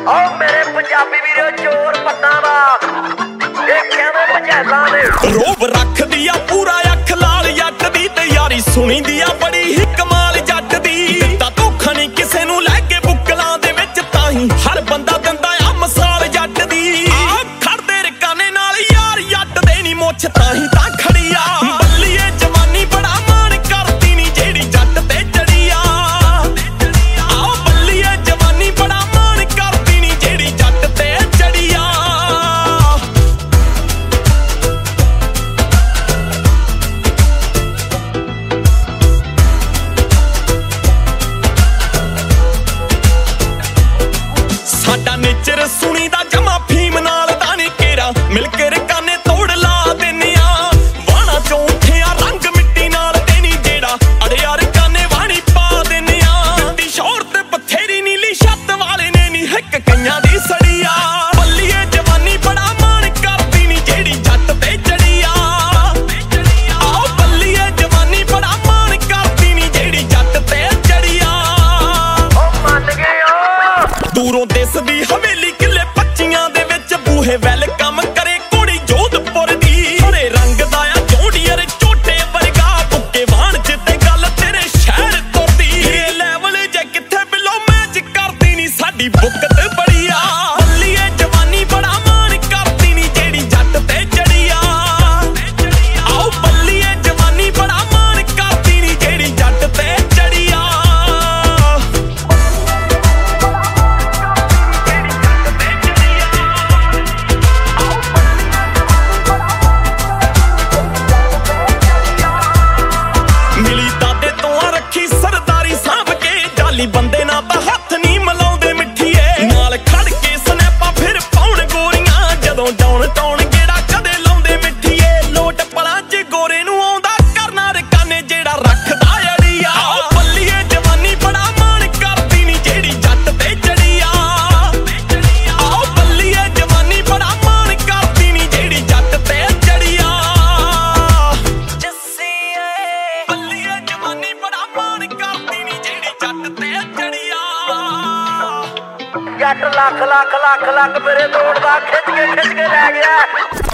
ओ मेरे पंजाबी वीरो चोर पत्ता दा देखिया मैं पंजाबां दे रोब रख दिया पूरा अख लाल जट दी ते यारी सुनी दिया बड़ी ही कमाल जट दी दिता धोखा नहीं किसे नूं लैके बुकलां दे विच ताही हर बंदा दिंदा आ मिसाल जट दी आ खड़दे रकाने नाल यार जट दे नी मुछ ताही तां खड़ी आ बल्लीए जवानी बड़ा मान करदी नी जेड़ी जट ते चढ़ी आ बल्लीए जवानी बड़ा मान करदी नी जेड़ी जट ते चढ़ी आ साडा नेचर सुनी दा जमा फीम नाल दाने केरा मिल के रकाने तोड़ ला देने आ वाणा चों उठिया रंग मिट्टी नाल देनी जेड़ा अड़े यार काने वाणी पा देने आ दी शोर ते बथेरी नीली छत वाले ने नी हिक कईयां दी सड़ी आ बल्लीए जवानी बड़ा मान करदी नी जेड़ी जट ते चढ़ी आ बल्लीए जवानी बड़ा मान करदी नी जेड़ी जट ते चढ़ी आ ओ मन गए ओ दूरों दिसदी हवेली किले पच्चियां दे विच बूहे वेलकम करे कुड़ी जोधपुर दी हरे रंग दा आ जोड़ीअर झोटे वरगा तुके वाण च ते गल तेरे शहर तुरदी ए लेवल जे किथे बिलो मैच करदी नी साडी बुकत बड़ी आ बल्लीए जवानी बड़ा मान करदी नी जेड़ी जट ते चढ़ी आ आओ बल्लीए जवानी बड़ा मान करदी नी जेड़ी जट ते चढ़ी आ मिली दादे तो रखी सरदारी सांभ के जाली बंदे ना तां हत्थ नहीं मिलाउंदे मिठीए नाल खड़ के स्नैपां फिर पाउण गोरियां जदों डाउन टाउन गेड़ा कदे लाउंदे मिठीए लोट पलां च गोरे नूं आउंदा करना रकाने जेड़ा रखदा अड़िया बल्लीए जवानी बड़ा मान करदी नी जेड़ी जट ते चढ़ी आ बल्लीए जवानी बड़ा मान करदी नी जेड़ी जट ते चढ़ी आ बल्लीए जवानी बड़ा मान करदी नी जेड़ी जट ते चढ़ी आ जट लख लख लख लख मेरे दौड़दा खिच के लै गया।